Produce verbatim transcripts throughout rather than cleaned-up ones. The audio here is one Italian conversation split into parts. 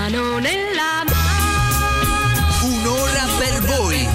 mano nella mano. Un'ora per voi.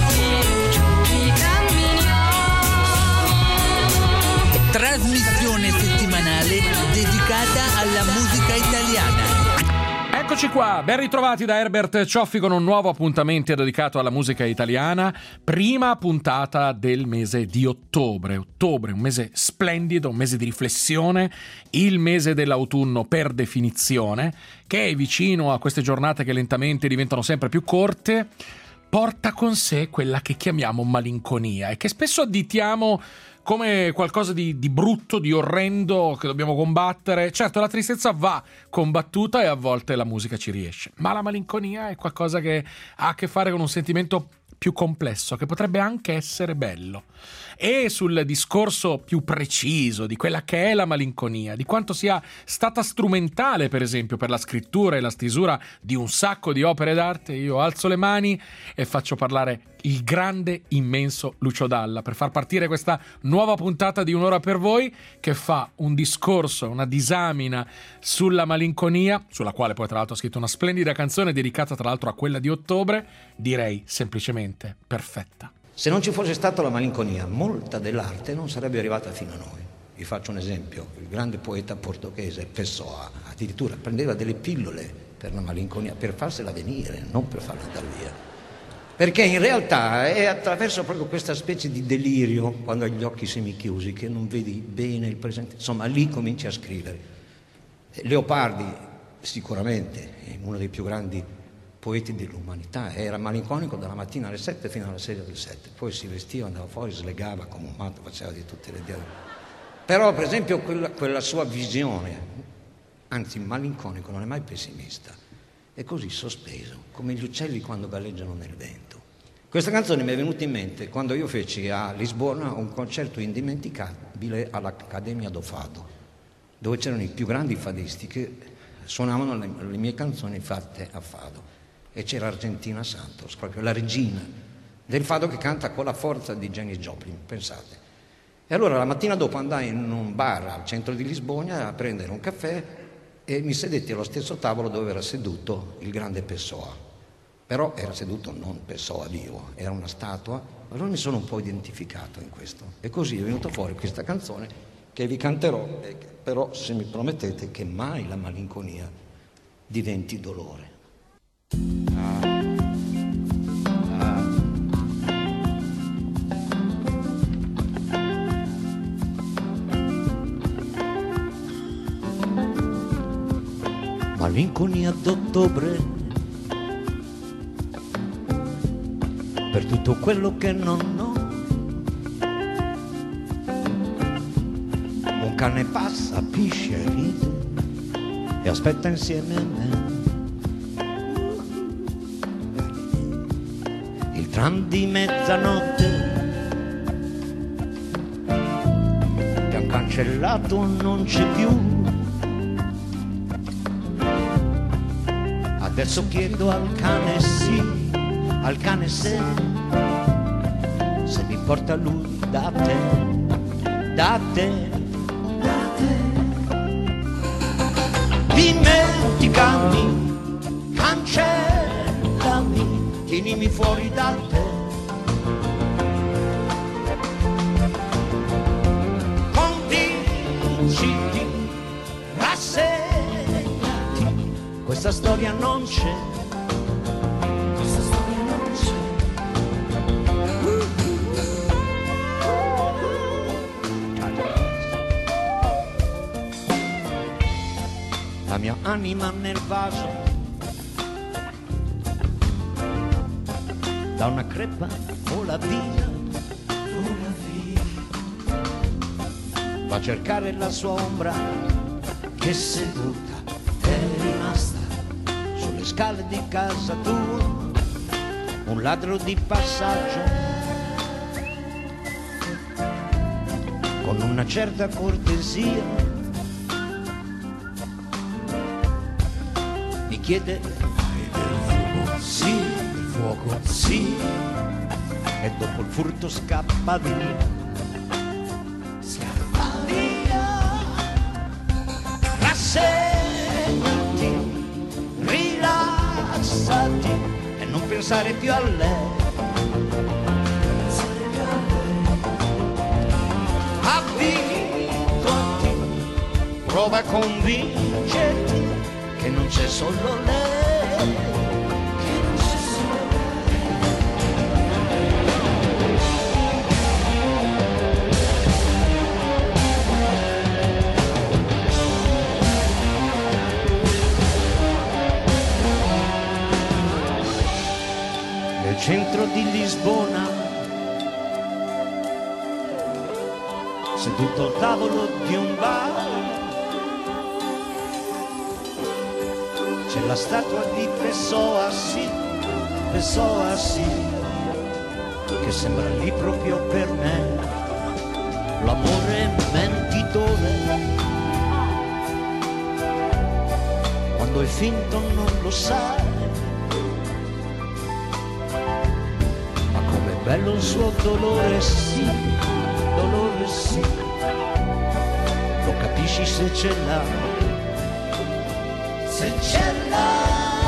Trasmissione settimanale dedicata alla musica italiana. Eccoci qua, ben ritrovati da Herbert Cioffi con un nuovo appuntamento dedicato alla musica italiana. Prima puntata del mese di ottobre. Ottobre, un mese splendido, un mese di riflessione, il mese dell'autunno per definizione, che è vicino a queste giornate che lentamente diventano sempre più corte. Porta con sé quella che chiamiamo malinconia e che spesso additiamo come qualcosa di, di brutto, di orrendo che dobbiamo combattere. Certo, la tristezza va combattuta e a volte la musica ci riesce, ma la malinconia è qualcosa che ha a che fare con un sentimento più complesso, che potrebbe anche essere bello. E sul discorso più preciso di quella che è la malinconia, di quanto sia stata strumentale, per esempio, per la scrittura e la stesura di un sacco di opere d'arte, io alzo le mani e faccio parlare il grande, immenso Lucio Dalla per far partire questa nuova puntata di Un'ora per voi, che fa un discorso, una disamina sulla malinconia, sulla quale poi tra l'altro ha scritto una splendida canzone dedicata tra l'altro a quella di ottobre, direi semplicemente perfetta. Se non ci fosse stata la malinconia, molta dell'arte non sarebbe arrivata fino a noi. Vi faccio un esempio: il grande poeta portoghese Pessoa addirittura prendeva delle pillole per la malinconia, per farsela venire, non per farla andare via. Perché in realtà è attraverso proprio questa specie di delirio, quando hai gli occhi semichiusi, che non vedi bene il presente, insomma lì cominci a scrivere. Leopardi sicuramente è uno dei più grandi poeti dell'umanità, era malinconico dalla mattina alle sette fino alla sera del sette, poi si vestiva, andava fuori, slegava come un matto, faceva di tutte le diavole. Però per esempio quella, quella sua visione, anzi malinconico, non è mai pessimista, è così sospeso, come gli uccelli quando galleggiano nel vento. Questa canzone mi è venuta in mente quando io feci a Lisbona un concerto indimenticabile all'Accademia do Fado, dove c'erano i più grandi fadisti che suonavano le, le mie canzoni fatte a fado. E c'era Argentina Santos, proprio la regina del fado, che canta con la forza di Janis Joplin, pensate. E allora la mattina dopo andai in un bar al centro di Lisbona a prendere un caffè e mi sedetti allo stesso tavolo dove era seduto il grande Pessoa. Però era seduto non Pessoa vivo, era una statua. Allora mi sono un po' identificato in questo. E così è venuta fuori questa canzone che vi canterò, però se mi promettete che mai la malinconia diventi dolore. Ah, ah. Malinconia d'ottobre per tutto quello che non ho. Un cane passa, piscia e ride e aspetta insieme a me. Il tram di mezzanotte che han cancellato non c'è più. Adesso chiedo al cane sì, al cane se, se mi porta lui da te, da te, da te. Dimenticami, cancellami, tienimi fuori da te. Convinciti, rassegnati, questa storia non c'è. Questa storia non c'è. La mia anima nel vaso da una crepa vola via, vola via, va a cercare la sua ombra che seduta è rimasta sulle scale di casa tua, un ladro di passaggio con una certa cortesia mi chiede: hai del fumo? Sì, fuoco, sì, e dopo il furto scappa via, scappa via, rassegnati, rilassati, non pensare più a lei. Abituati, prova a convincerti che non c'è solo lei, che non c'è solo lei. Nel centro di Lisbona, seduto al tavolo di un bar, c'è la statua di Pessoa, sì, Pessoa, sì, che sembra lì proprio per me, l'amore mentitore. Quando è finto non lo sai, ma com'è bello il suo dolore, sì, dolore, sì, lo capisci se ce l'hai, se ce l'hai.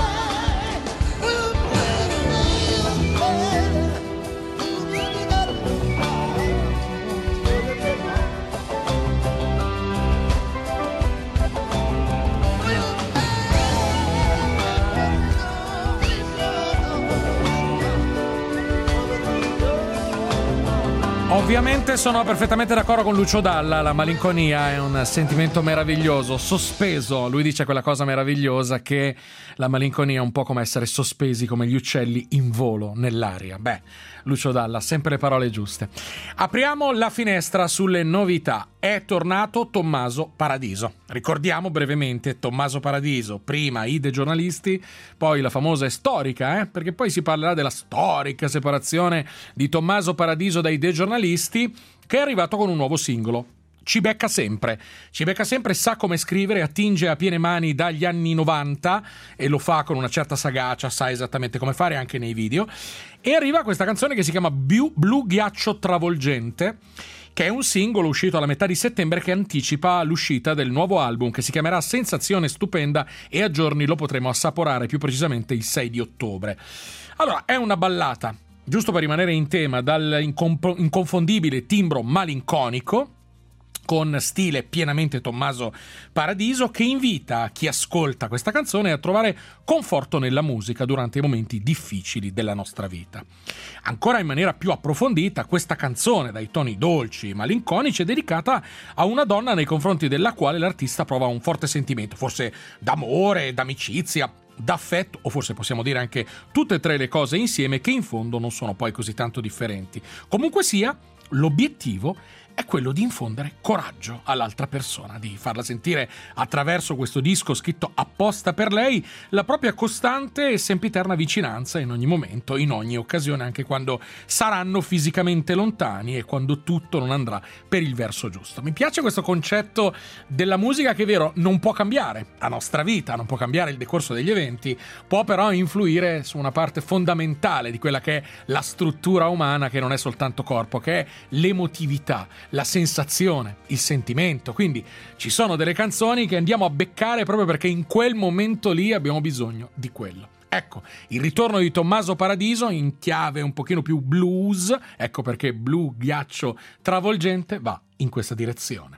Ovviamente sono perfettamente d'accordo con Lucio Dalla, la malinconia è un sentimento meraviglioso, sospeso. Lui dice quella cosa meravigliosa che la malinconia è un po' come essere sospesi come gli uccelli in volo nell'aria. Beh, Lucio Dalla, sempre le parole giuste. Apriamo la finestra sulle novità. È tornato Tommaso Paradiso. Ricordiamo brevemente Tommaso Paradiso, prima i dei giornalisti, poi la famosa e storica, eh? perché poi si parlerà della storica separazione di Tommaso Paradiso dai dei giornalisti, che è arrivato con un nuovo singolo. Ci becca sempre, ci becca sempre, sa come scrivere, attinge a piene mani dagli anni novanta e lo fa con una certa sagacia, sa esattamente come fare anche nei video, e arriva questa canzone che si chiama Blu, Blu Ghiaccio Travolgente, che è un singolo uscito alla metà di settembre che anticipa l'uscita del nuovo album che si chiamerà Sensazione Stupenda e a giorni lo potremo assaporare, più precisamente il sei di ottobre. Allora, è una ballata, giusto per rimanere in tema, dal incomp- inconfondibile timbro malinconico, con stile pienamente Tommaso Paradiso, che invita chi ascolta questa canzone a trovare conforto nella musica durante i momenti difficili della nostra vita. Ancora in maniera più approfondita, questa canzone dai toni dolci e malinconici è dedicata a una donna nei confronti della quale l'artista prova un forte sentimento, forse d'amore, d'amicizia, d'affetto, o forse possiamo dire anche tutte e tre le cose insieme, che in fondo non sono poi così tanto differenti. Comunque sia, l'obiettivo è quello di infondere coraggio all'altra persona, di farla sentire attraverso questo disco scritto apposta per lei la propria costante e sempiterna vicinanza in ogni momento, in ogni occasione, anche quando saranno fisicamente lontani e quando tutto non andrà per il verso giusto. Mi piace questo concetto della musica che, è vero, non può cambiare la nostra vita, non può cambiare il decorso degli eventi, può però influire su una parte fondamentale di quella che è la struttura umana, che non è soltanto corpo, che è l'emotività, la sensazione, il sentimento. Quindi ci sono delle canzoni che andiamo a beccare proprio perché in quel momento lì abbiamo bisogno di quello. Ecco, il ritorno di Tommaso Paradiso in chiave un pochino più blues, ecco perché Blu Ghiaccio Travolgente va in questa direzione.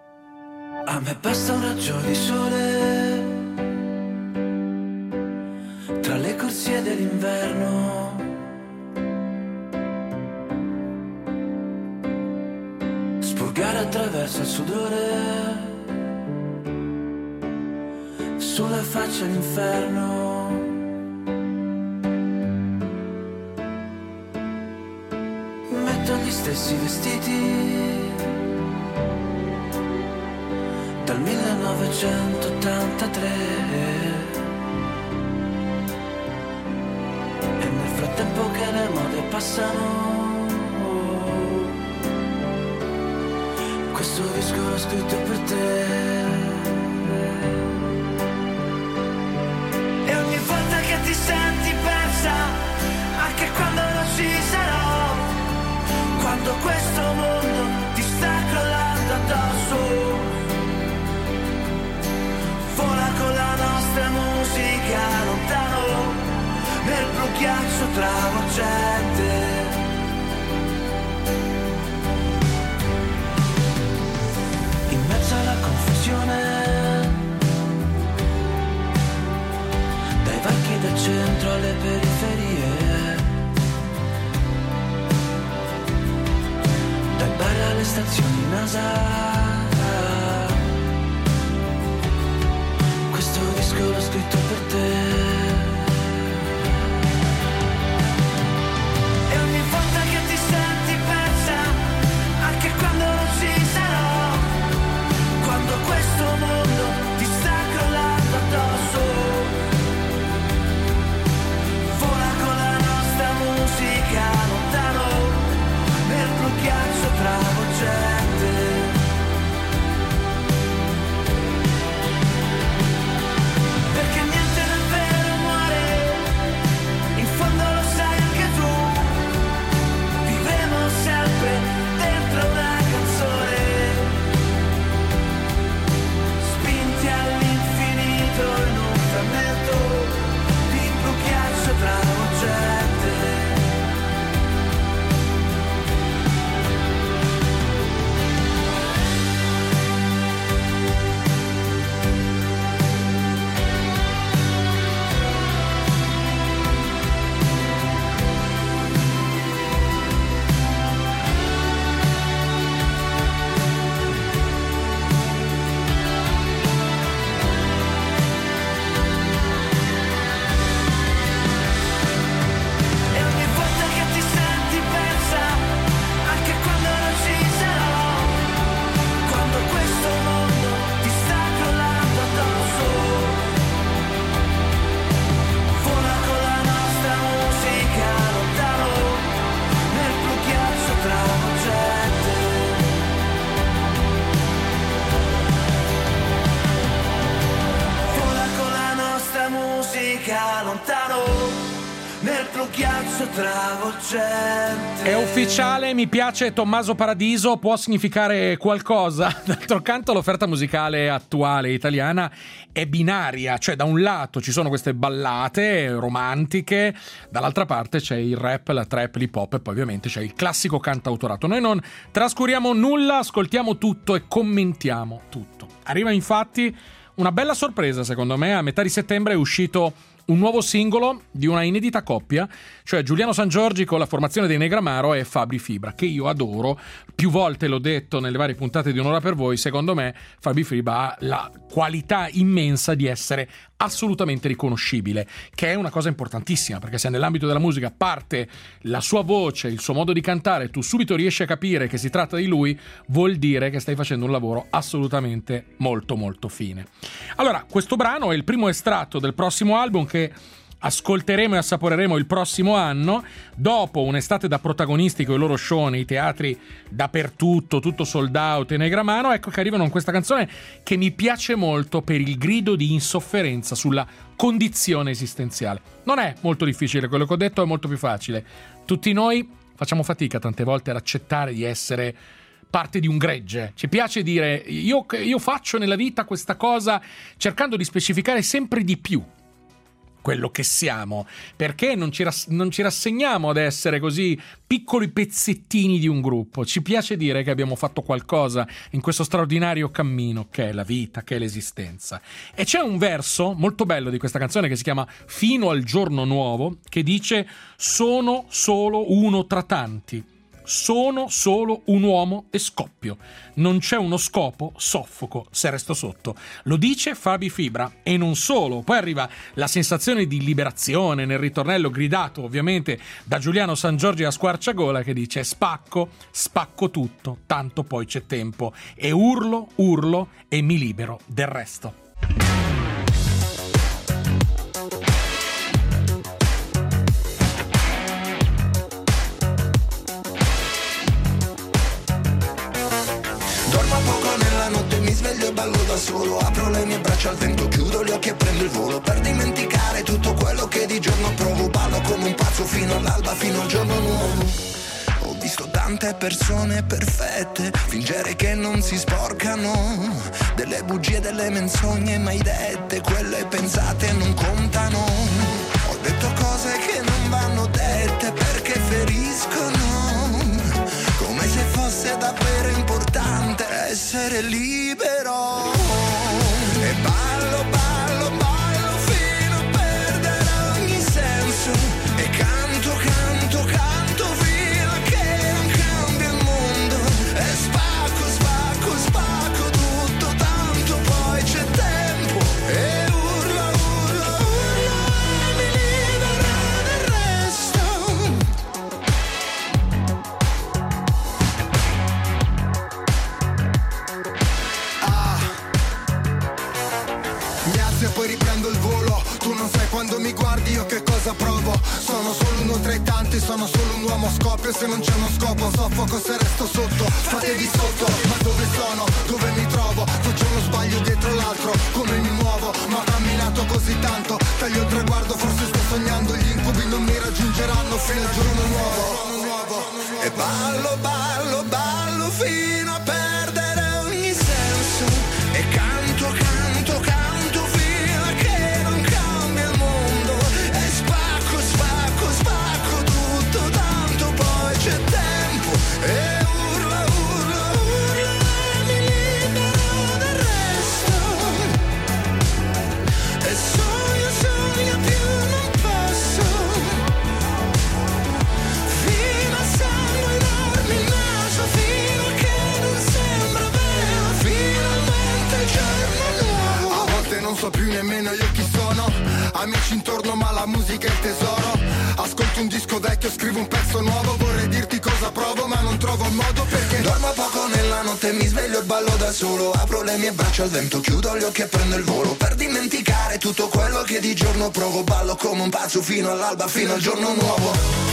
A me basta un raggio di sole tra le corsie dell'inverno, spurgare attraverso il sudore sulla faccia l'inferno. Metto gli stessi vestiti dal millenovecentottantatré e nel frattempo che le mode passano, questo disco l'ho scritto per te. E ogni volta che ti senti persa, anche quando non ci sarò, quando questo mondo ti sta crollando addosso, vola con la nostra musica lontano nel blu ghiaccio centro alle periferie, dai bar alle stazioni NASA. Questo disco l'ho scritto per te. E ogni volta che ti senti persa, anche quando non ci sarò, quando questo mondo ti sta crollando addosso, vola con la nostra musica lontano nel blu ghiaccio travolgente. Perché niente davvero muore, in fondo lo sai anche tu, vivremo sempre dentro una canzone, spinti all'infinito in un frammento di blu ghiaccio travolgente. E ogni volta che ti senti persa, anche quando non ci sarò, quando questo mondo ti sta crollando addosso, vola con la nostra musica lontano nel blu ghiaccio travolgente. Vola con la nostra musica lontano nel blu ghiaccio travolgente. È ufficiale, mi piace Tommaso Paradiso, può significare qualcosa. D'altro canto l'offerta musicale attuale italiana è binaria, cioè da un lato ci sono queste ballate romantiche, dall'altra parte c'è il rap, la trap, l'hip hop e poi ovviamente c'è il classico cantautorato. Noi non trascuriamo nulla, ascoltiamo tutto e commentiamo tutto. Arriva infatti una bella sorpresa secondo me, a metà di settembre è uscito un nuovo singolo di una inedita coppia, cioè Giuliano Sangiorgi con la formazione dei Negramaro e Fabri Fibra, che io adoro. Più volte l'ho detto nelle varie puntate di Un'ora per voi, secondo me Fabri Fibra ha la qualità immensa di essere assolutamente riconoscibile, che è una cosa importantissima, perché se nell'ambito della musica parte la sua voce, il suo modo di cantare, tu subito riesci a capire che si tratta di lui, vuol dire che stai facendo un lavoro assolutamente molto molto fine. Allora, questo brano è il primo estratto del prossimo album che ascolteremo e assaporeremo il prossimo anno, dopo un'estate da protagonisti con i loro show nei teatri dappertutto, tutto sold out e Negramaro. Ecco che arrivano con questa canzone che mi piace molto per il grido di insofferenza sulla condizione esistenziale. Non è molto difficile, quello che ho detto è molto più facile. Tutti noi facciamo fatica tante volte ad accettare di essere parte di un gregge. Ci piace dire io, io faccio nella vita questa cosa, cercando di specificare sempre di più quello che siamo, perché non ci, rass- non ci rassegniamo ad essere così piccoli pezzettini di un gruppo. Ci piace dire che abbiamo fatto qualcosa in questo straordinario cammino che è la vita, che è l'esistenza. E c'è un verso molto bello di questa canzone che si chiama Fino al giorno nuovo, che dice: sono solo uno tra tanti, sono solo un uomo e scoppio, non c'è uno scopo, soffoco se resto sotto. Lo dice Fabri Fibra, e non solo. Poi arriva la sensazione di liberazione nel ritornello, gridato ovviamente da Giuliano Sangiorgi a squarciagola, che dice: spacco, spacco tutto, tanto poi c'è tempo, e urlo, urlo e mi libero del resto. Sveglio e ballo da solo, apro le mie braccia al vento, chiudo gli occhi e prendo il volo per dimenticare tutto quello che di giorno provo. Ballo come un pazzo fino all'alba, fino al giorno nuovo. Ho visto tante persone perfette fingere che non si sporcano, delle bugie, delle menzogne mai dette, quelle pensate non contano. Ho detto cose che non vanno dette perché feriscono, come se fosse davvero importante essere libero. E ballo, ballo, ballo fino a perdere ogni proprio se non c'è uno scopo, soffoco se resto sotto, fatevi sotto. Ma dove sono? Dove mi trovo? Faccio uno sbaglio dietro l'altro, come mi muovo? Ma ho camminato così tanto, taglio il traguardo, forse sto sognando, gli incubi non mi raggiungeranno fino al giorno nuovo. E ballo, ballo, ballo fino a perdere ogni senso. E canto, canto, canto fino a che non cambia il mondo. E spacco, spacco, spacco tutto, tanto poi c'è tempo. E urlo, urlo, urlo, mi libero del resto. E sogno, sogno più non posso. Fino a sangue enorme in naso, fino a che non sembra vero. Finalmente il giorno nuovo. A volte non so più nemmeno io chi sono. Amici intorno ma la musica è il tesoro. Ascolto un disco vecchio, scrivo un pezzo nuovo. Vorrei dirti cosa provo ma non trovo modo perché dormo poco nella notte, mi sveglio e ballo da solo. Apro le mie braccia al vento, chiudo gli occhi e prendo il volo. Per dimenticare tutto quello che di giorno provo. Ballo come un pazzo fino all'alba, fino al giorno nuovo.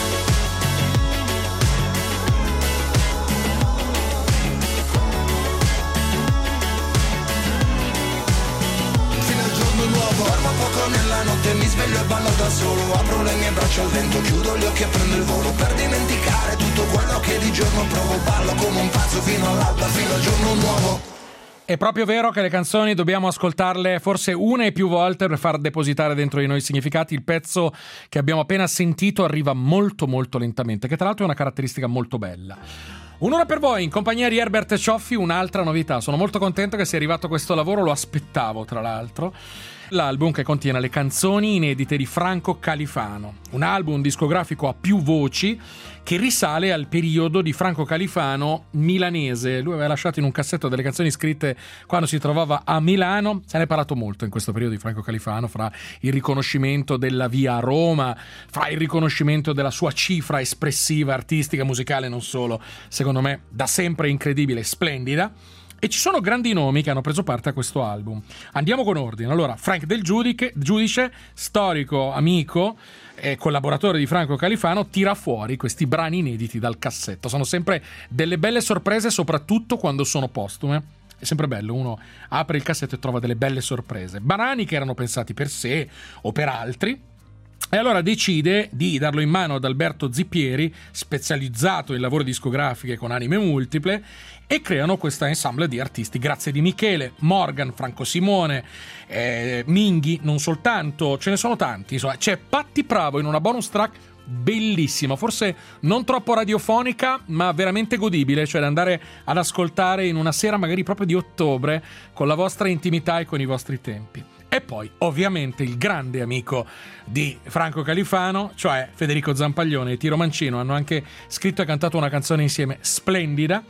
Dormo poco nella notte, mi sveglio e ballo da solo. Apro le mie braccia al vento, chiudo gli occhi e prendo il volo. Per dimenticare tutto quello che di giorno provo. Ballo come un pazzo fino all'alba, fino al giorno nuovo. È proprio vero che le canzoni dobbiamo ascoltarle forse una e più volte per far depositare dentro di noi i significati. Il pezzo che abbiamo appena sentito arriva molto molto lentamente, che tra l'altro è una caratteristica molto bella. Un'ora per voi in compagnia di Herbert Cioffi, un'altra novità. Sono molto contento che sia arrivato questo lavoro, lo aspettavo tra l'altro. L'album che contiene le canzoni inedite di Franco Califano, un album discografico a più voci che risale al periodo di Franco Califano milanese. Lui aveva lasciato in un cassetto delle canzoni scritte quando si trovava a Milano. Se ne è parlato molto in questo periodo di Franco Califano, fra il riconoscimento della via a Roma, fra il riconoscimento della sua cifra espressiva, artistica, musicale, non solo, secondo me da sempre incredibile e splendida. E ci sono grandi nomi che hanno preso parte a questo album. Andiamo con ordine. Allora, Frank Del Giudice, Giudice, storico amico e collaboratore di Franco Califano, tira fuori questi brani inediti dal cassetto. Sono sempre delle belle sorprese, soprattutto quando sono postume. È sempre bello, uno apre il cassetto e trova delle belle sorprese. Brani che erano pensati per sé o per altri. E allora decide di darlo in mano ad Alberto Zippieri, specializzato in lavori discografiche con anime multiple, e creano questa ensemble di artisti. Grazie di Michele, Morgan, Franco Simone, eh, Minghi, non soltanto, ce ne sono tanti. Insomma, c'è Patti Pravo in una bonus track bellissima, forse non troppo radiofonica, ma veramente godibile, cioè da andare ad ascoltare in una sera magari proprio di ottobre, con la vostra intimità e con i vostri tempi. E poi, ovviamente, il grande amico di Franco Califano, cioè Federico Zampaglione e Tiro Mancino, hanno anche scritto e cantato una canzone insieme splendida.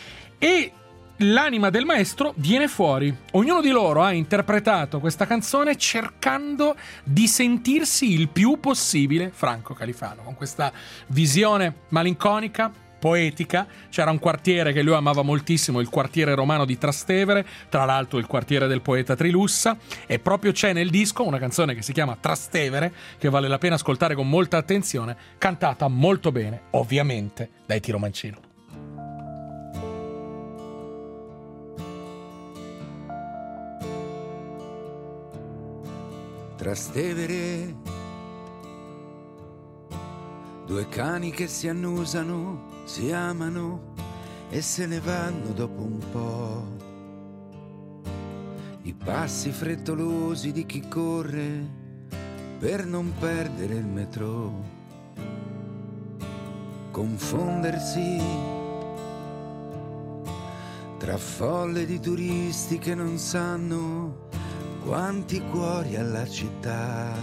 E l'anima del maestro viene fuori. Ognuno di loro ha interpretato questa canzone cercando di sentirsi il più possibile Franco Califano, con questa visione malinconica, poetica. C'era un quartiere che lui amava moltissimo, il quartiere romano di Trastevere, tra l'altro il quartiere del poeta Trilussa, e proprio c'è nel disco una canzone che si chiama Trastevere, che vale la pena ascoltare con molta attenzione, cantata molto bene, ovviamente, dai Tiro Mancino. Trastevere, due cani che si annusano, si amano e se ne vanno dopo un po'. I passi frettolosi di chi corre per non perdere il metro. Confondersi tra folle di turisti che non sanno quanti cuori alla città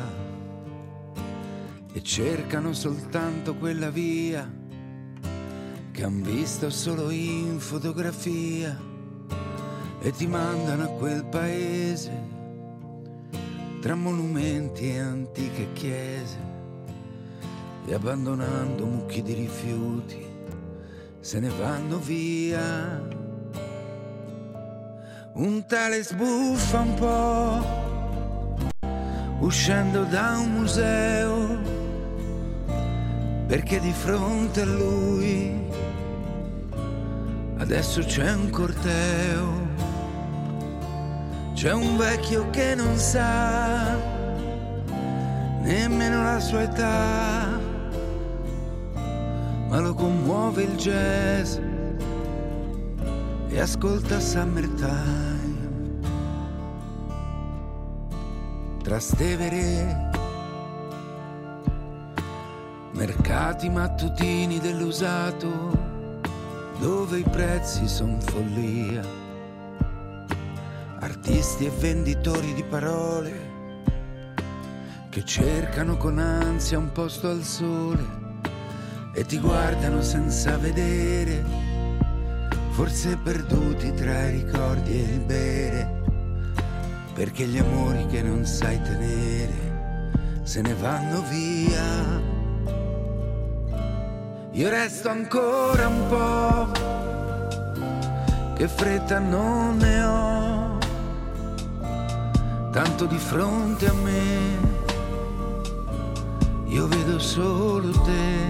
e cercano soltanto quella via che han visto solo in fotografia e ti mandano a quel paese tra monumenti e antiche chiese e abbandonando mucchi di rifiuti se ne vanno via. Un tale sbuffa un po' uscendo da un museo perché di fronte a lui adesso c'è un corteo, c'è un vecchio che non sa nemmeno la sua età, ma lo commuove il jazz e ascolta Summertime. Trastevere, mercati mattutini dell'usato, dove i prezzi son follia, artisti e venditori di parole che cercano con ansia un posto al sole e ti guardano senza vedere, forse perduti tra i ricordi e il bere, perché gli amori che non sai tenere se ne vanno via. Io resto ancora un po', che fretta non ne ho, tanto di fronte a me io vedo solo te.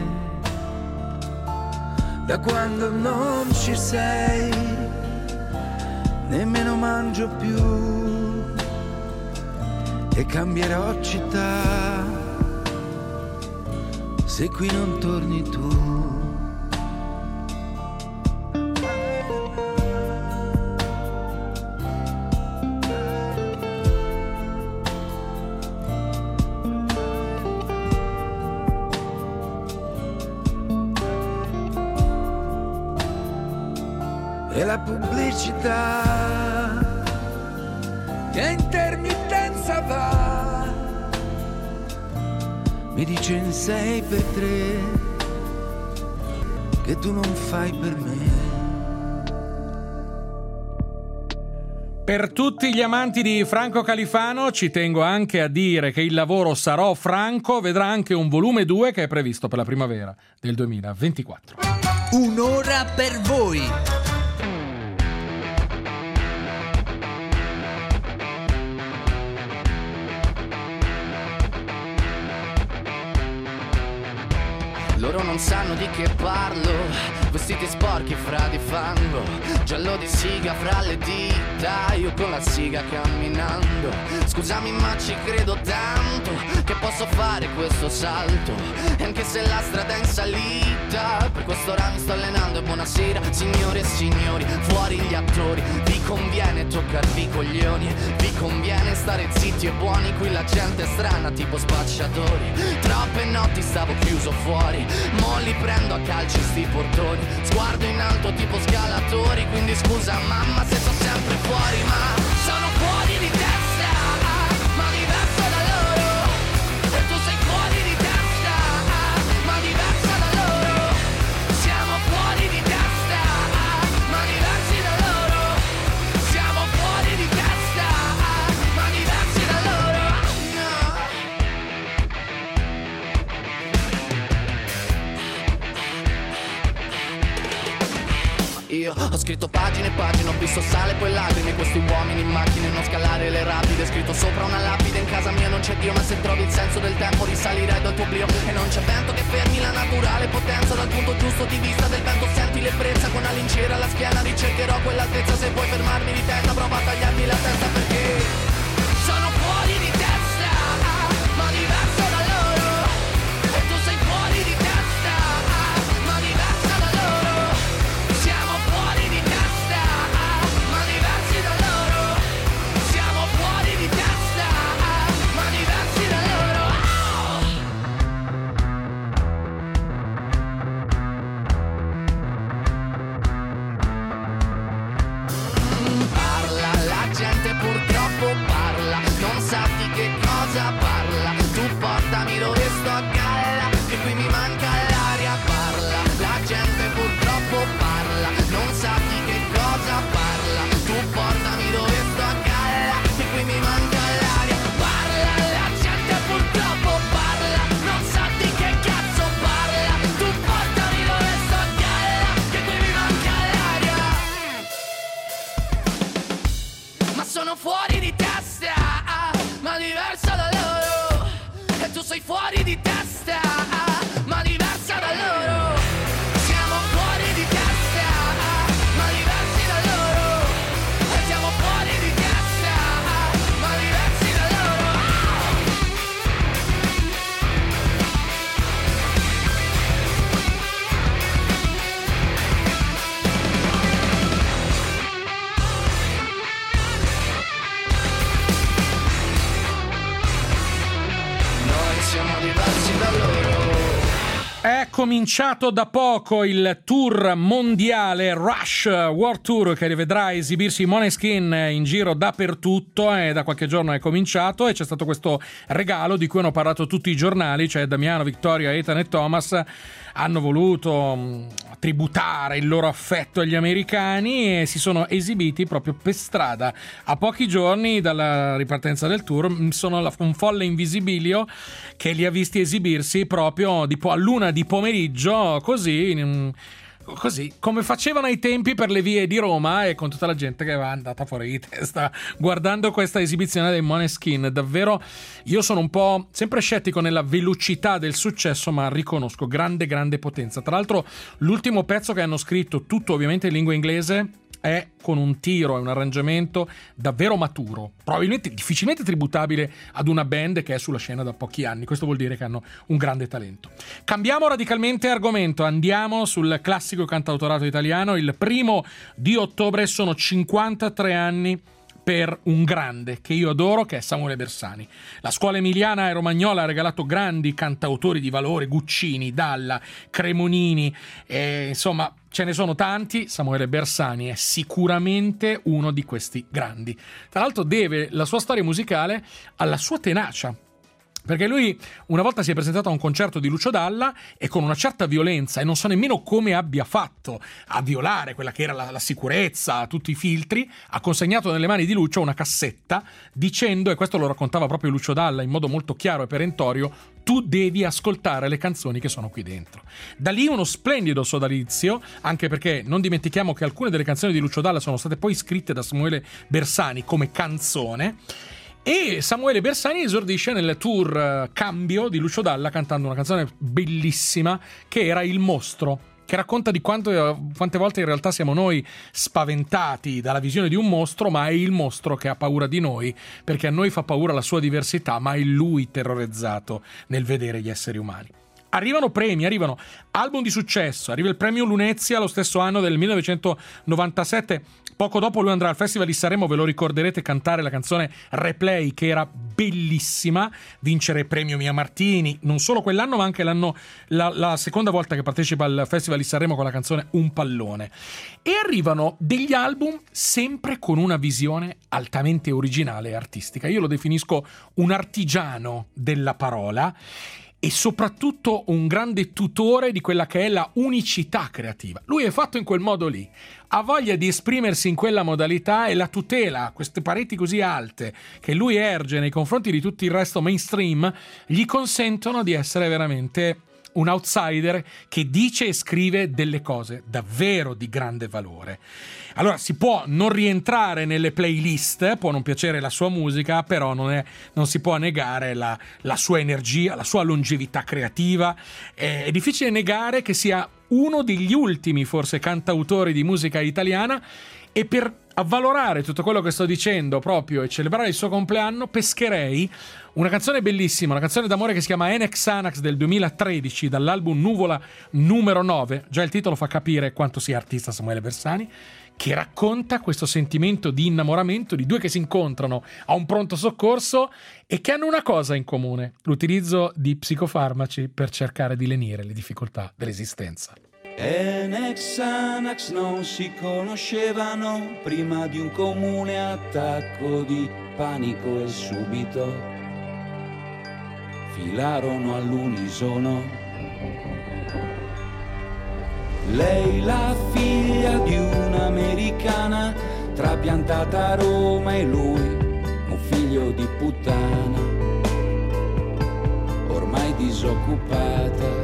Da quando non ci sei nemmeno mangio più e cambierò città se qui non torni tu. E la pubblicità che a intermittenza va mi dice in sei per tre che tu non fai per me. Per tutti gli amanti di Franco Califano ci tengo anche a dire che il lavoro Sarò Franco vedrà anche un volume due che è previsto per la primavera del duemilaventiquattro. Un'ora per voi. Loro non sanno di che parlo, vestiti sporchi fra di fango, giallo di siga fra le dita, io con la siga camminando. Scusami ma ci credo tanto che posso fare questo salto, e anche se la strada è in salita, per quest'ora mi sto allenando. E buonasera signore e signori, fuori gli attori, vi conviene toccarvi i coglioni, vi conviene stare zitti e buoni, qui la gente è strana tipo spacciatori. Troppe notti stavo chiuso fuori, mo li prendo a calci sti portoni, sguardo in alto tipo scalatori, quindi scusa mamma se sto sempre fuori, ma sono fuori di testa, ma diverso da loro, e tu sei fuori di testa, ma diversa da loro, siamo fuori di testa, ma diversi da loro, siamo fuori di testa, ma diversi da loro, no. Io ho scritto pagine e pagine, ho visto sale poi lacrime, questi uomini in macchine, non scalare le rapide, scritto sopra una lapide, in casa mia non c'è Dio, ma se trovi il senso del tempo risalirai dal tuo oblio, e non c'è vento che fermi la naturale potenza, dal punto giusto di vista del vento senti l'ebbrezza, con la lincera alla schiena ricercherò quell'altezza, se vuoi fermarmi di testa prova a tagliarmi la testa, perché sono fuori di testa, ma diverso da loro, e tu sei fuori di testa, ma diversa da loro, siamo fuori di testa, ma diversi da loro, siamo fuori di testa, ma diversi da loro. Parla, la gente purtroppo parla, non sa di che cosa parla, tu portami dove sto a galla, che qui mi manca l'aria, parla, la gente purtroppo parla, non sa di che cosa parla, tu portami dove sto a galla, che qui mi manca l'aria, parla, la gente purtroppo parla, non sa di che cazzo parla, tu portami dove sto a galla, che qui mi manca l'aria, ma sono fuori di testa, ma diversa da loro, e tu sei fuori di testa, ma diversa siamo diversi da loro. È cominciato da poco il tour mondiale Rush World Tour, che vedrà esibirsi Måneskin in giro dappertutto, e da qualche giorno è cominciato e c'è stato questo regalo di cui hanno parlato tutti i giornali, cioè Damiano, Victoria, Ethan e Thomas hanno voluto tributare il loro affetto agli americani e si sono esibiti proprio per strada. A pochi giorni dalla ripartenza del tour sono un folle invisibilio che li ha visti esibirsi proprio tipo a luna di pomeriggio, così così come facevano ai tempi per le vie di Roma, e con tutta la gente che va andata fuori di testa guardando questa esibizione dei Måneskin. Davvero, io sono un po' sempre scettico nella velocità del successo, ma riconosco grande grande potenza. Tra l'altro l'ultimo pezzo che hanno scritto, tutto ovviamente in lingua inglese, è con un tiro e un arrangiamento davvero maturo, probabilmente difficilmente tributabile ad una band che è sulla scena da pochi anni. Questo vuol dire che hanno un grande talento. Cambiamo radicalmente argomento, andiamo sul classico cantautorato italiano. Il primo di ottobre sono cinquantatré anni per un grande che io adoro, che è Samuele Bersani. La scuola emiliana e romagnola ha regalato grandi cantautori di valore: Guccini, Dalla, Cremonini, e insomma ce ne sono tanti. Samuele Bersani è sicuramente uno di questi grandi. Tra l'altro deve la sua storia musicale alla sua tenacia, perché lui una volta si è presentato a un concerto di Lucio Dalla e con una certa violenza, e non so nemmeno come abbia fatto a violare quella che era la, la sicurezza, tutti i filtri, ha consegnato nelle mani di Lucio una cassetta dicendo, e questo lo raccontava proprio Lucio Dalla in modo molto chiaro e perentorio: tu devi ascoltare le canzoni che sono qui dentro. Da lì uno splendido sodalizio, anche perché non dimentichiamo che alcune delle canzoni di Lucio Dalla sono state poi scritte da Samuele Bersani come canzone. E Samuele Bersani esordisce nel tour Cambio di Lucio Dalla cantando una canzone bellissima che era Il Mostro, che racconta di quanto, quante volte in realtà siamo noi spaventati dalla visione di un mostro, ma è il mostro che ha paura di noi, perché a noi fa paura la sua diversità, ma è lui terrorizzato nel vedere gli esseri umani. Arrivano premi, arrivano album di successo, arriva il premio Lunezia lo stesso anno del millenovecentonovantasette. Poco dopo lui andrà al Festival di Sanremo, ve lo ricorderete, cantare la canzone Replay, che era bellissima, vincere premio Mia Martini, non solo quell'anno ma anche l'anno la, la seconda volta che partecipa al Festival di Sanremo con la canzone Un Pallone. E arrivano degli album sempre con una visione altamente originale e artistica. Io lo definisco un artigiano della parola e soprattutto un grande tutore di quella che è la unicità creativa. Lui è fatto in quel modo lì, ha voglia di esprimersi in quella modalità, e la tutela, queste pareti così alte che lui erge nei confronti di tutto il resto mainstream, gli consentono di essere veramente un outsider che dice e scrive delle cose davvero di grande valore. Allora si può non rientrare nelle playlist, può non piacere la sua musica, però non, è, non si può negare la, la sua energia, la sua longevità creativa. È, è difficile negare che sia uno degli ultimi forse cantautori di musica italiana, e per avvalorare tutto quello che sto dicendo proprio e celebrare il suo compleanno pescherei una canzone bellissima, una canzone d'amore che si chiama Enex Anax del duemilatredici, dall'album Nuvola numero nove. Già il titolo fa capire quanto sia artista Samuele Bersani, che racconta questo sentimento di innamoramento di due che si incontrano a un pronto soccorso e che hanno una cosa in comune: l'utilizzo di psicofarmaci per cercare di lenire le difficoltà dell'esistenza. Enex Anax non si conoscevano prima di un comune attacco di panico, e subito filarono all'unisono. Lei la figlia di un'americana trapiantata a Roma, e lui un figlio di puttana ormai disoccupata.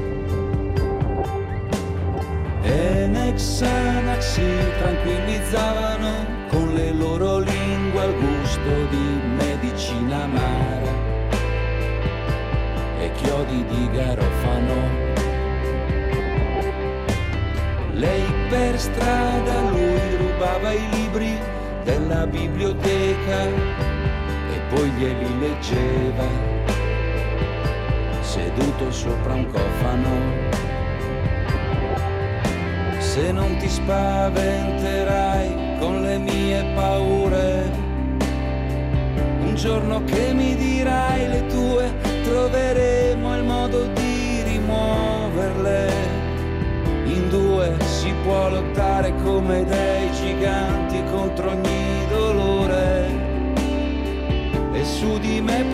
Enex Anax si tranquillizzavano con le loro lingue al gusto di medicina amara e chiodi di garofano. Lei per strada, lui rubava i libri della biblioteca e poi glieli leggeva seduto sopra un cofano. Se non ti spaventerai con le mie paure, un giorno che mi dirai le tue troveremo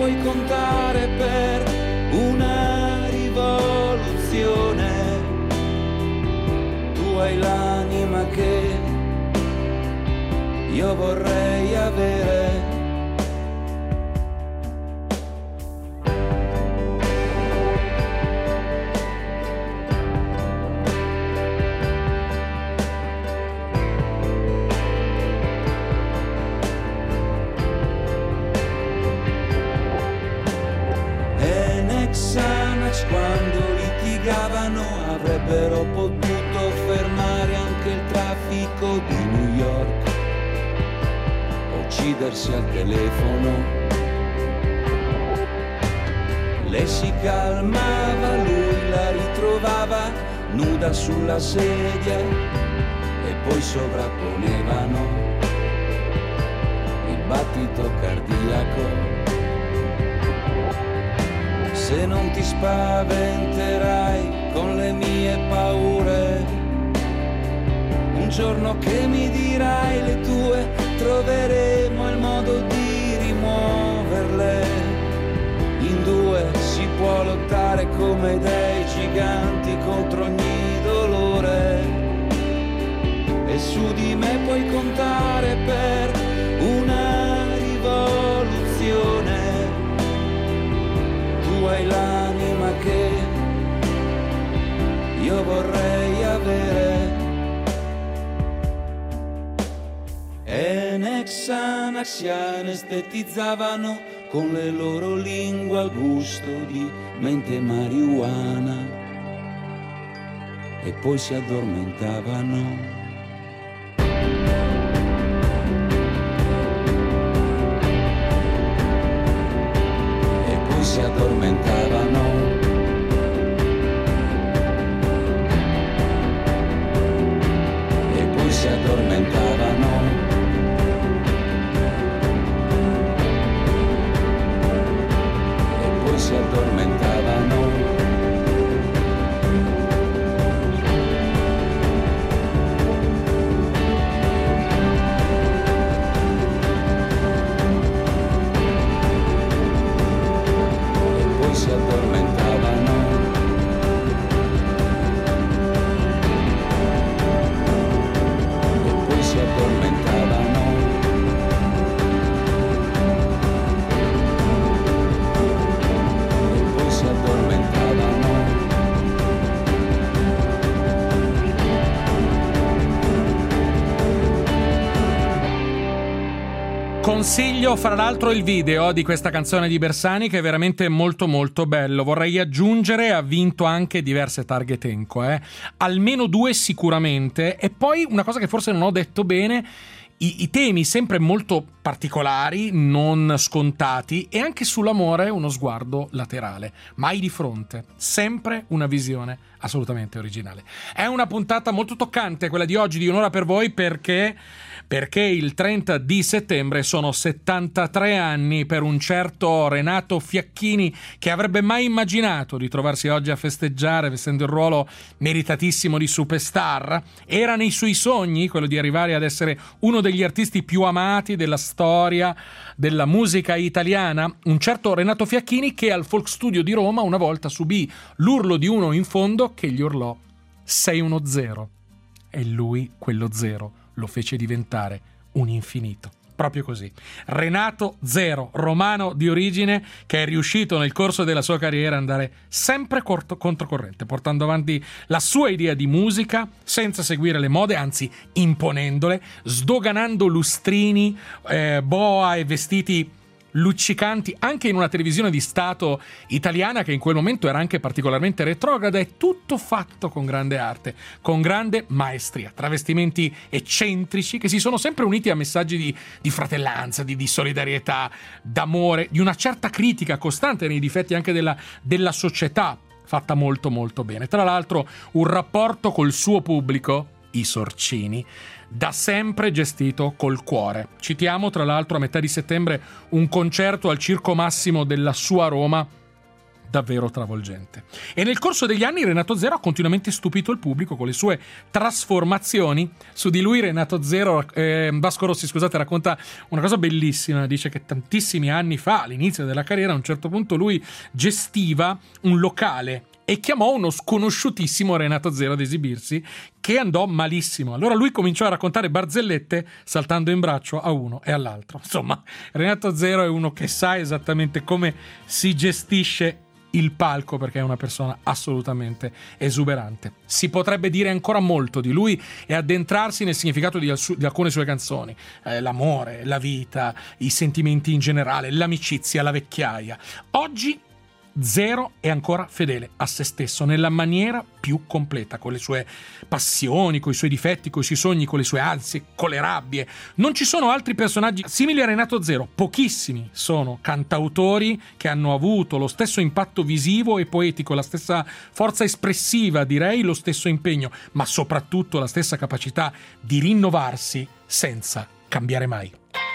puoi contare per una rivoluzione. Tu hai l'anima che io vorrei avere. Quando litigavano avrebbero potuto fermare anche il traffico di New York, uccidersi al telefono. Lei si calmava, lui la ritrovava nuda sulla sedia e poi sovrapponevano il battito cardiaco. Se non ti spaventerai con le mie paure, un giorno che mi dirai le tue, troveremo il modo di rimuoverle. In due si può lottare come dei giganti contro ogni dolore, e su di me puoi contare per una rivoluzione. Tu hai l'anima che io vorrei avere. E Nexanax si anestetizzavano con le loro lingue al gusto di mente marijuana e poi si addormentavano. Si addormentavano. E poi si addormentavano. E poi si addormentavano. Si addormentavano. E poi si addormentavano. E poi si addormentavano. Consiglio fra l'altro il video di questa canzone di Bersani, che è veramente molto molto bello. Vorrei aggiungere, ha vinto anche diverse targhe Tenco, eh? almeno due sicuramente. E poi una cosa che forse non ho detto bene: I, i temi sempre molto particolari, non scontati, e anche sull'amore uno sguardo laterale, mai di fronte, sempre una visione assolutamente originale. È una puntata molto toccante quella di oggi di Un'ora per voi, perché perché il trenta di settembre sono settantatré anni per un certo Renato Fiacchini, che avrebbe mai immaginato di trovarsi oggi a festeggiare vestendo il ruolo meritatissimo di superstar. Era nei suoi sogni quello di arrivare ad essere uno degli artisti più amati della storia della musica italiana. Un certo Renato Fiacchini che al Folk Studio di Roma una volta subì l'urlo di uno in fondo che gli urlò: sei uno zero. E lui quello zero lo fece diventare un infinito. Proprio così. Renato Zero, romano di origine, che è riuscito nel corso della sua carriera ad andare sempre corto, controcorrente, portando avanti la sua idea di musica senza seguire le mode, anzi imponendole, sdoganando lustrini, eh, boa e vestiti luccicanti anche in una televisione di Stato italiana che in quel momento era anche particolarmente retrograda. È tutto fatto con grande arte, con grande maestria, travestimenti eccentrici che si sono sempre uniti a messaggi di, di fratellanza, di, di solidarietà, d'amore, di una certa critica costante nei difetti anche della, della società, fatta molto molto bene. Tra l'altro un rapporto col suo pubblico, i Sorcini, da sempre gestito col cuore. Citiamo tra l'altro a metà di settembre un concerto al Circo Massimo della sua Roma, davvero travolgente. E nel corso degli anni Renato Zero ha continuamente stupito il pubblico con le sue trasformazioni. Su di lui Renato Zero, eh, Vasco Rossi, scusate, racconta una cosa bellissima. Dice che tantissimi anni fa, all'inizio della carriera, a un certo punto lui gestiva un locale e chiamò uno sconosciutissimo Renato Zero ad esibirsi, che andò malissimo. Allora lui cominciò a raccontare barzellette saltando in braccio a uno e all'altro. Insomma, Renato Zero è uno che sa esattamente come si gestisce il palco, perché è una persona assolutamente esuberante. Si potrebbe dire ancora molto di lui e addentrarsi nel significato di, di alcune sue canzoni, eh, l'amore, la vita, i sentimenti in generale, l'amicizia, la vecchiaia. Oggi Zero è ancora fedele a se stesso nella maniera più completa, con le sue passioni, con i suoi difetti, con i suoi sogni, con le sue ansie, con le rabbie. Non ci sono altri personaggi simili a Renato Zero, pochissimi sono cantautori che hanno avuto lo stesso impatto visivo e poetico, la stessa forza espressiva, direi, lo stesso impegno, ma soprattutto la stessa capacità di rinnovarsi senza cambiare mai.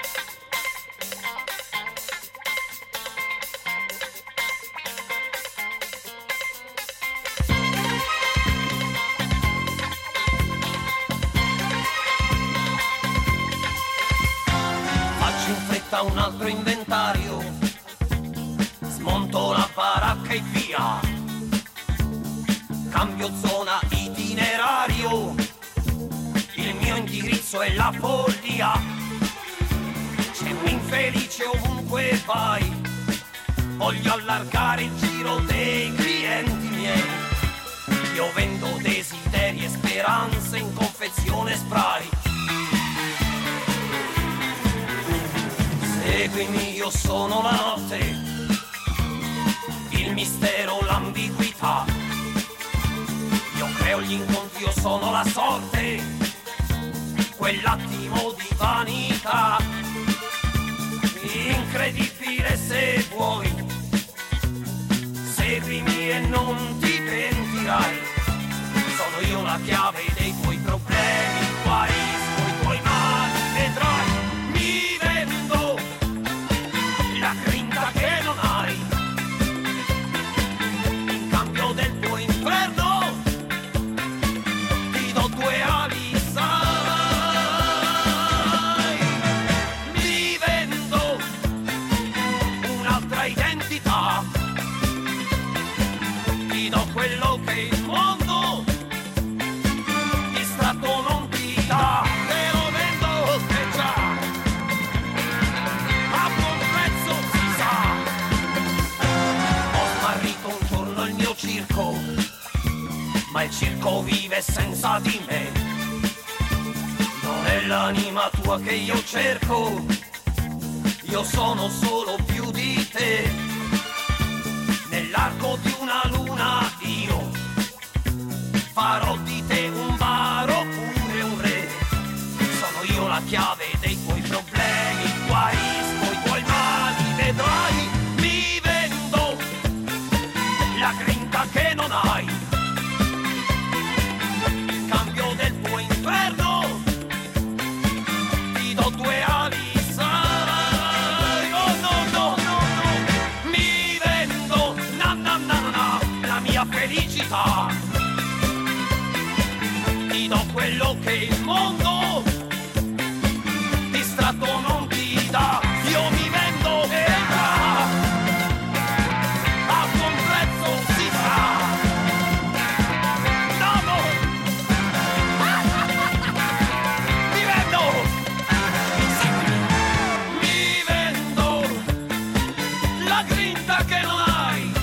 Un altro inventario, smonto la baracca e via, cambio zona itinerario, il mio indirizzo è la follia, c'è un infelice ovunque vai, voglio allargare il giro dei clienti miei, io vendo desideri e speranze in confezione spray. Seguimi, io sono la notte, il mistero, l'ambiguità. Io creo gli incontri, io sono la sorte, quell'attimo di vanità. Incredibile se vuoi, seguimi e non ti pentirai. Sono io la chiave dei tuoi problemi, guarisco i tuoi mali, vedrai. La grinta che non hai, in cambio del tuo inferno, ti do due ali, sai. Mi vendo un'altra identità, ti do quello che il mondo distratto non ti dà. Te lo vendo che già a buon prezzo si sa. Ho smarrito un giorno il mio circo, ma il circo vive senza di me. Non è l'anima tua che io cerco, io sono solo più di te. Nell'arco di una luna io farò di te un baro oppure un re. Sono io la chiave dei tuoi problemi, guarisco i tuoi mali, vedrai. Mi vendo la grinta che non hai, in cambio del tuo inferno ti do due ali, sai. Oh no no no no, mi vendo na na na na la mia felicità, ti do quello che il mondo distratto non ti dà. Io mi vendo e ah, a buon prezzo si sa. No no, mi vendo, mi vendo la grinta che non hai,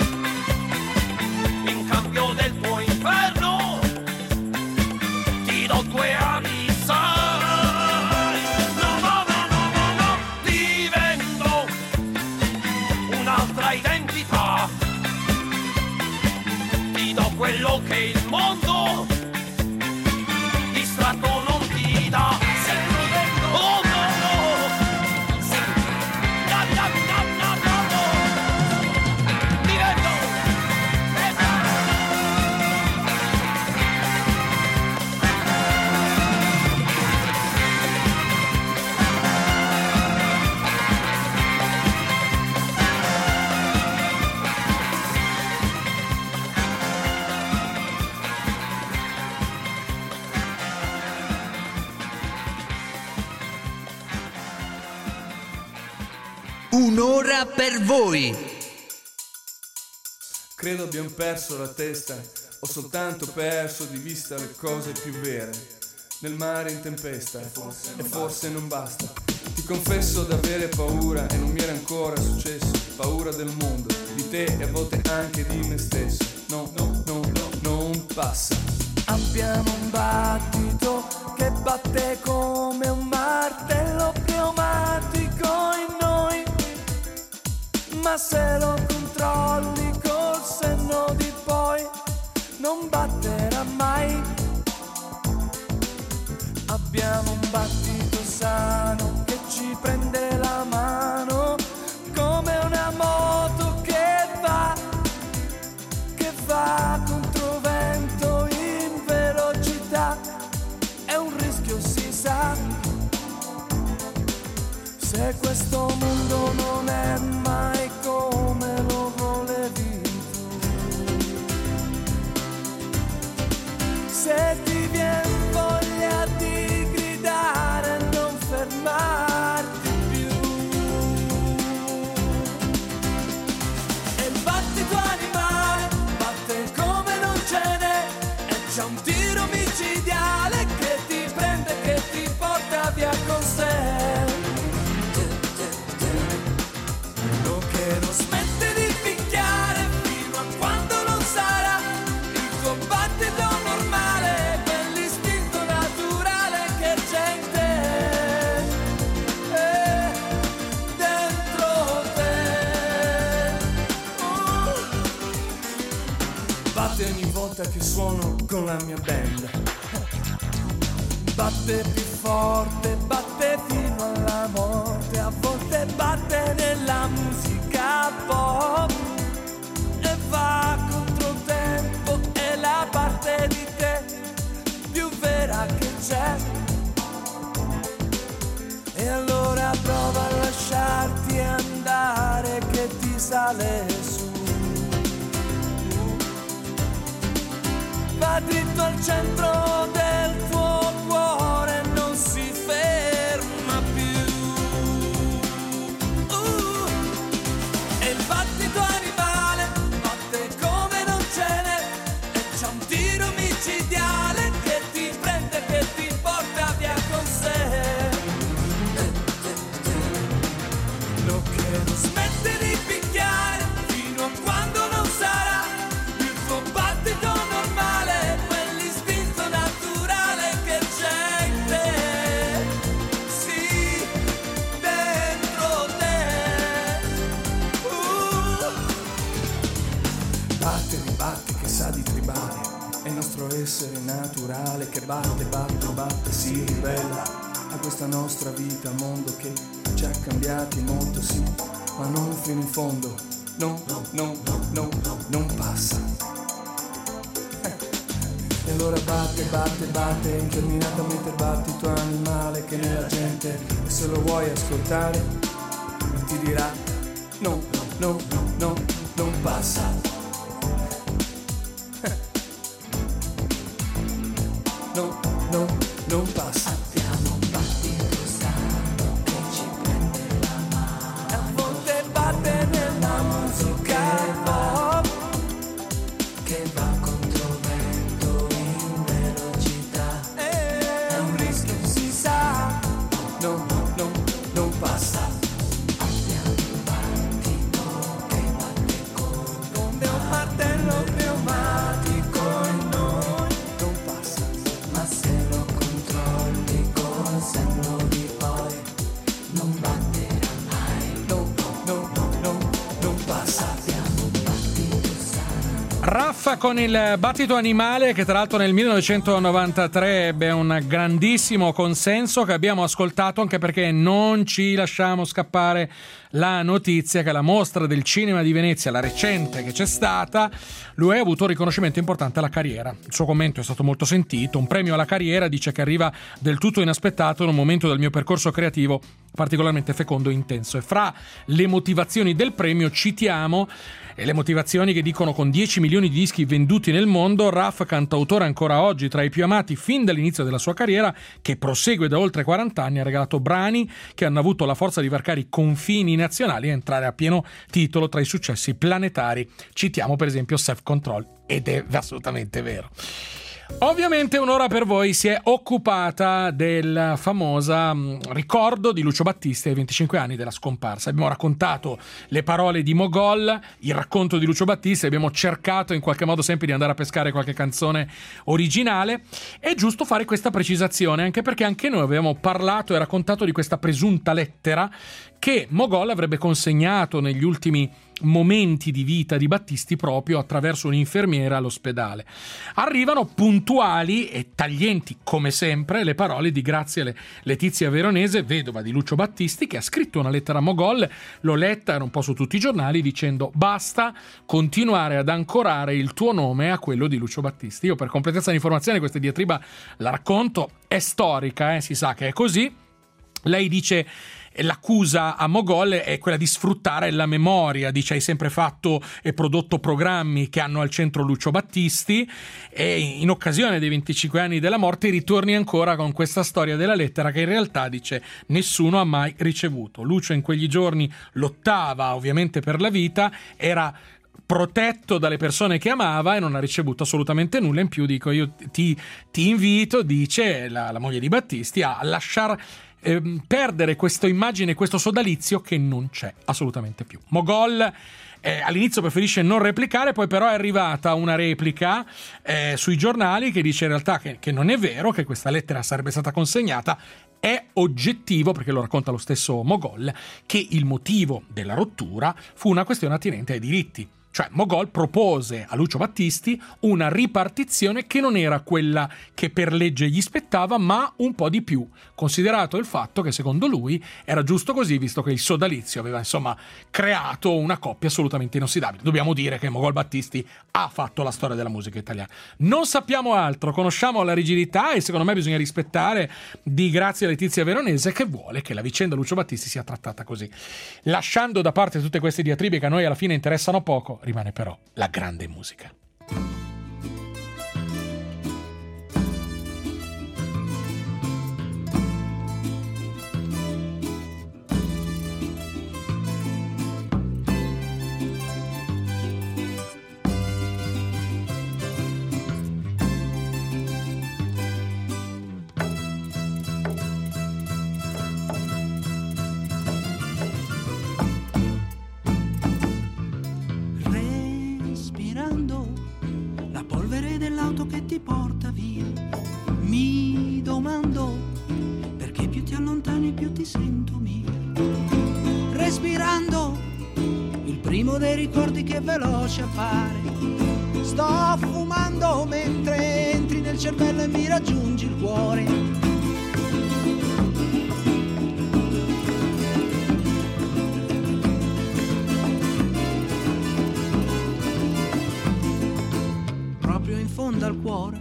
in cambio del tuo inferno ti do due ali, sai. No no no no no no, ti vendo un'altra identità, ti do quello che il mondo distratto non ti dà. Se lo vendo, oh no no, se na na na na na no, ti vendo e Un'ora per voi. Credo abbiamo perso la testa, ho soltanto perso di vista le cose più vere. Nel mare in tempesta, e forse non basta. Ti confesso d'avere paura e non mi era ancora successo. Paura del mondo, di te e a volte anche di me stesso. No, no, no, no, non passa. Abbiamo un battito che batte come un martello pneumatico in noi, ma se lo controlli col senno di poi non batterà mai. Abbiamo un battito sano che ci prende la mano come una moto che va, che va contro vento in velocità. È un rischio, si sa, se questo mondo non è mai come lo volevi tu. Se ti viene voglia di gridare, non fermarti più. E il battito animale batte come non ce n'è, e c'è un tiro micidiale che ti prende, che ti porta via con sé. Lo che non smette di picchiare fino a quando non sarà il tuo battito normale, quell'istinto naturale che c'è in te, eh, dentro te. Uh. Batte ogni volta che suono con la mia band, batte più forte, batte fino alla morte, a volte batte nella musica pop e va contro tempo, è la parte di te più vera che c'è. E allora prova a lasciarti andare che ti sale su. Va dritto al centro del tuo cuore, non si ferma più. Uh, e il battito animale batte come non ce n'è, e c'è un tiro micidiale che ti prende, che ti porta via con sé. Lo che non smette di picchiare fino a quando non sarà il tuo battito normale, quell'istinto naturale che c'è in te, sì, dentro te. Uh. Batte, ribatte, che sa di tribale, è il nostro essere naturale che batte, batte, batte, si ribella a questa nostra vita, mondo che ci ha cambiati molto, sì, ma non fino in fondo, no, no, no, no, no, non passa. E allora batte, batte, batte, interminatamente il battito animale che nella gente, e se lo vuoi ascoltare, ti dirà no, no, no, no, non passa. No, no, non passa. Abbiamo un battito sano che ci prende la mano, e a volte batte nella musica pop che va contro vento in velocità. È un rischio, si sa. No, no, non passa. Abbiamo un battito che batte come un martello pneumatico in noi, non passa. Ma se lo controlli col senno di poi non batterà mai. No, no, no, no, non passa. Abbiamo un battito sano. Raffa con il battito animale, che tra l'altro nel millenovecentonovantatré ebbe un grandissimo consenso, che abbiamo ascoltato anche perché non ci lasciamo scappare la notizia che alla mostra del cinema di Venezia, la recente che c'è stata, lui ha avuto un riconoscimento importante alla carriera. Il suo commento è stato molto sentito: un premio alla carriera, dice, che arriva del tutto inaspettato in un momento del mio percorso creativo particolarmente fecondo e intenso. E fra le motivazioni del premio citiamo e le motivazioni che dicono: con dieci milioni di dischi venduti nel mondo, Raf, cantautore ancora oggi tra i più amati fin dall'inizio della sua carriera, che prosegue da oltre quaranta anni, ha regalato brani che hanno avuto la forza di varcare i confini nazionali e entrare a pieno titolo tra i successi planetari. Citiamo per esempio Self Control, ed è assolutamente vero. Ovviamente Un'ora per voi si è occupata del famosa mh, ricordo di Lucio Battisti ai venticinque anni della scomparsa. Abbiamo raccontato le parole di Mogol, il racconto di Lucio Battisti, abbiamo cercato in qualche modo sempre di andare a pescare qualche canzone originale. È giusto fare questa precisazione, anche perché anche noi avevamo parlato e raccontato di questa presunta lettera che Mogol avrebbe consegnato negli ultimi momenti di vita di Battisti proprio attraverso un'infermiera all'ospedale. Arrivano puntuali e taglienti come sempre le parole di Grazia Letizia Veronese, vedova di Lucio Battisti, che ha scritto una lettera a Mogol, l'ho letta, era un po' su tutti i giornali, dicendo: basta continuare ad ancorare il tuo nome a quello di Lucio Battisti. Io per completezza di informazione questa diatriba la racconto, è storica, eh? Si sa che è così. Lei dice: l'accusa a Mogol è quella di sfruttare la memoria, dice: hai sempre fatto e prodotto programmi che hanno al centro Lucio Battisti, e in occasione dei venticinque anni della morte ritorni ancora con questa storia della lettera che in realtà, dice, nessuno ha mai ricevuto. Lucio in quegli giorni lottava ovviamente per la vita, era protetto dalle persone che amava e non ha ricevuto assolutamente nulla. In più, dico, io ti, ti invito, dice la, la moglie di Battisti, a lasciar eh, perdere questa immagine, questo sodalizio che non c'è assolutamente più. Mogol eh, all'inizio preferisce non replicare, poi però è arrivata una replica eh, sui giornali che dice in realtà che, che non è vero, che questa lettera sarebbe stata consegnata. È oggettivo, perché lo racconta lo stesso Mogol, che il motivo della rottura fu una questione attinente ai diritti. Cioè Mogol propose a Lucio Battisti una ripartizione che non era quella che per legge gli spettava, ma un po' di più, considerato il fatto che secondo lui era giusto così, visto che il sodalizio aveva insomma creato una coppia assolutamente inossidabile. Dobbiamo dire che Mogol Battisti ha fatto la storia della musica italiana. Non sappiamo altro, conosciamo la rigidità e secondo me bisogna rispettare di Grazia Letizia Veronese, che vuole che la vicenda Lucio Battisti sia trattata così. Lasciando da parte tutte queste diatribe che a noi alla fine interessano poco, rimane però la grande musica. Che ti porta via, mi domando perché più ti allontani più ti sento mia. Respirando il primo dei ricordi che veloce appare, sto fumando mentre entri nel cervello e mi raggiungi il cuore. Fondo al cuore,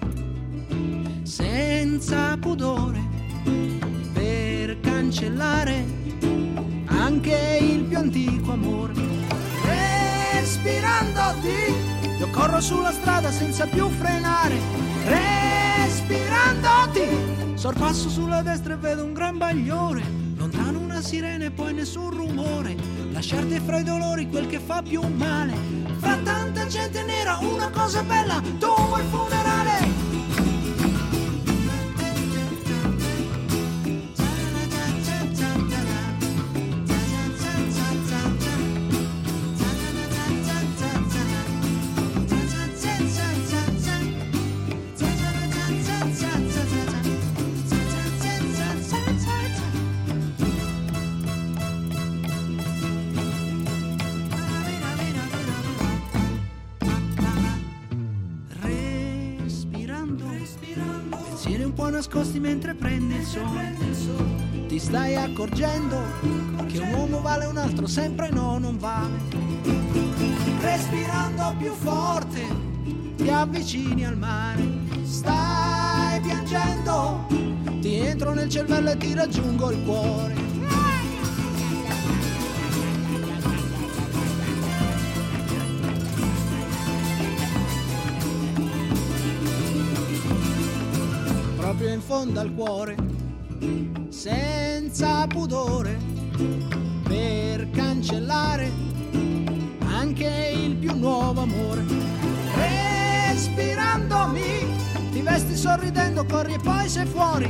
senza pudore, per cancellare anche il più antico amore. Respirandoti, io corro sulla strada senza più frenare. Respirandoti, sorpasso sulla destra e vedo un gran bagliore. Lontano una sirena e poi nessun rumore. Lasciarti fra i dolori quel che fa più male. Fra tanta gente nera una cosa bella, tu vuoi il funerale. Nascosti mentre prende il sole, ti stai accorgendo che un uomo vale un altro sempre no, non vale. Respirando più forte ti avvicini al mare, stai piangendo, ti entro nel cervello e ti raggiungo il cuore. in fondo al cuore, senza pudore, per cancellare anche il più nuovo amore. Respirandomi ti vesti sorridendo, corri e poi sei fuori.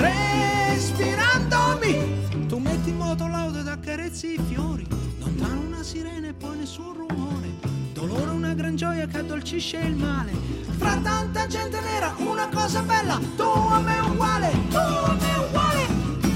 Respirandomi tu metti in moto l'auto ed accarezzi i fiori. Lontano una sirena e poi nessun rumore. Dolore una gran gioia che addolcisce il male. Fra tanta gente nera una cosa bella, tu a me uguale, tu a me uguale.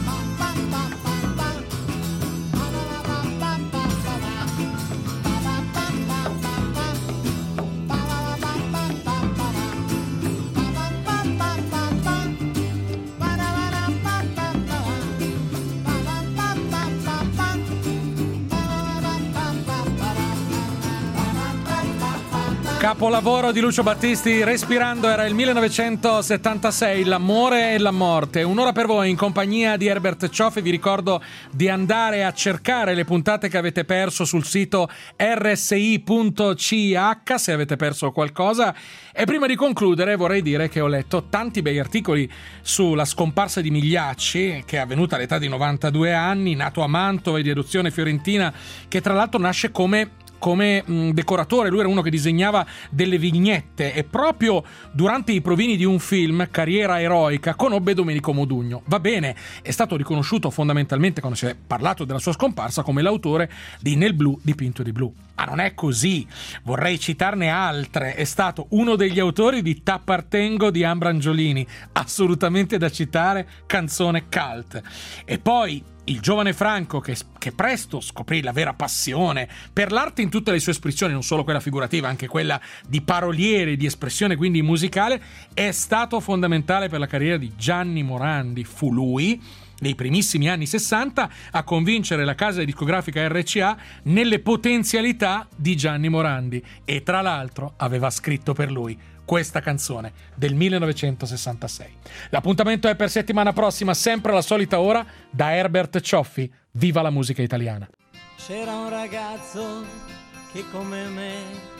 Capolavoro di Lucio Battisti, Respirando, era il millenovecentosettantasei, L'amore e la morte. Un'ora per voi in compagnia di Herbert Cioffi. Vi ricordo di andare a cercare le puntate che avete perso sul sito erre esse i punto ci acca se avete perso qualcosa. E prima di concludere vorrei dire che ho letto tanti bei articoli sulla scomparsa di Migliacci, che è avvenuta all'età di novantadue anni, nato a Mantova e di adozione fiorentina, che tra l'altro nasce come come mh, decoratore. Lui era uno che disegnava delle vignette e proprio durante i provini di un film, Carriera eroica, conobbe Domenico Modugno. Va bene, è stato riconosciuto fondamentalmente, quando si è parlato della sua scomparsa, come l'autore di Nel blu dipinto di blu. Ma non è così, vorrei citarne altre. È stato uno degli autori di T'appartengo di Ambrangiolini, assolutamente da citare, canzone cult. E poi il giovane Franco, che, che presto scoprì la vera passione per l'arte in tutte le sue espressioni, non solo quella figurativa, anche quella di paroliere, di espressione quindi musicale, è stato fondamentale per la carriera di Gianni Morandi. Fu lui, nei primissimi anni sessanta, a convincere la casa discografica erre ci a nelle potenzialità di Gianni Morandi, e tra l'altro aveva scritto per lui questa canzone del millenovecentosessantasei. L'appuntamento è per settimana prossima, sempre alla solita ora, da Herbert Cioffi. Viva la musica italiana! C'era un ragazzo che come me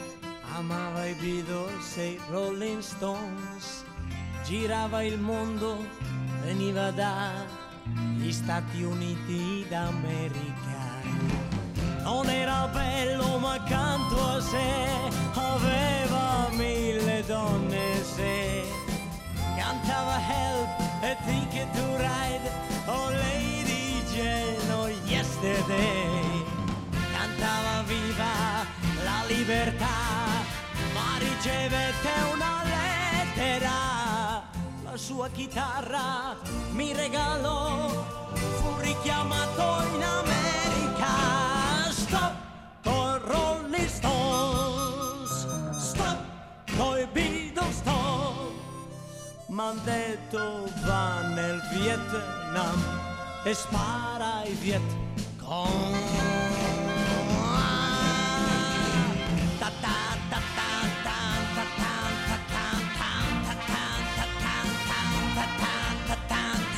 amava i Beatles e i Rolling Stones, girava il mondo, veniva dagli Stati Uniti d'America. Non era bello ma accanto a sé aveva mille donne, se cantava Help e Ticket to Ride, oh Lady Jane, oh Yesterday, cantava Viva la libertà, ma ricevette una lettera, la sua chitarra mi regalò, fu richiamato in America. Stop con Rolling Stones, stop coi Beatles, stop. M'han detto va nel Vietnam e spara ai Viet Cong. Ta ta ta ta ta ta ta ta ta ta ta ta ta.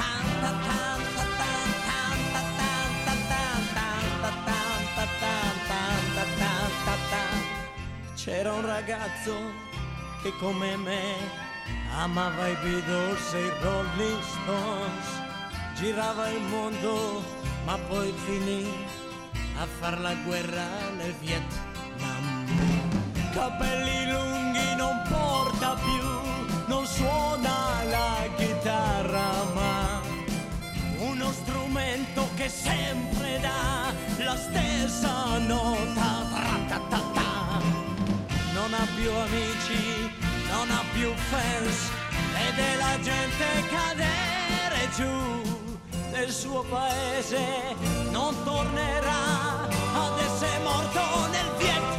C'era un ragazzo che come me amava i Beatles e i Rolling Stones, girava il mondo ma poi finì a far la guerra nel Vietnam. Capelli lunghi, non porta più, non suona la chitarra ma uno strumento che sempre dà la stessa nota. Tra-ta-ta-ta. Non ha più amici, non ha più fans, vede la gente cadere giù. Nel suo paese non tornerà, adesso è morto nel Vietnam.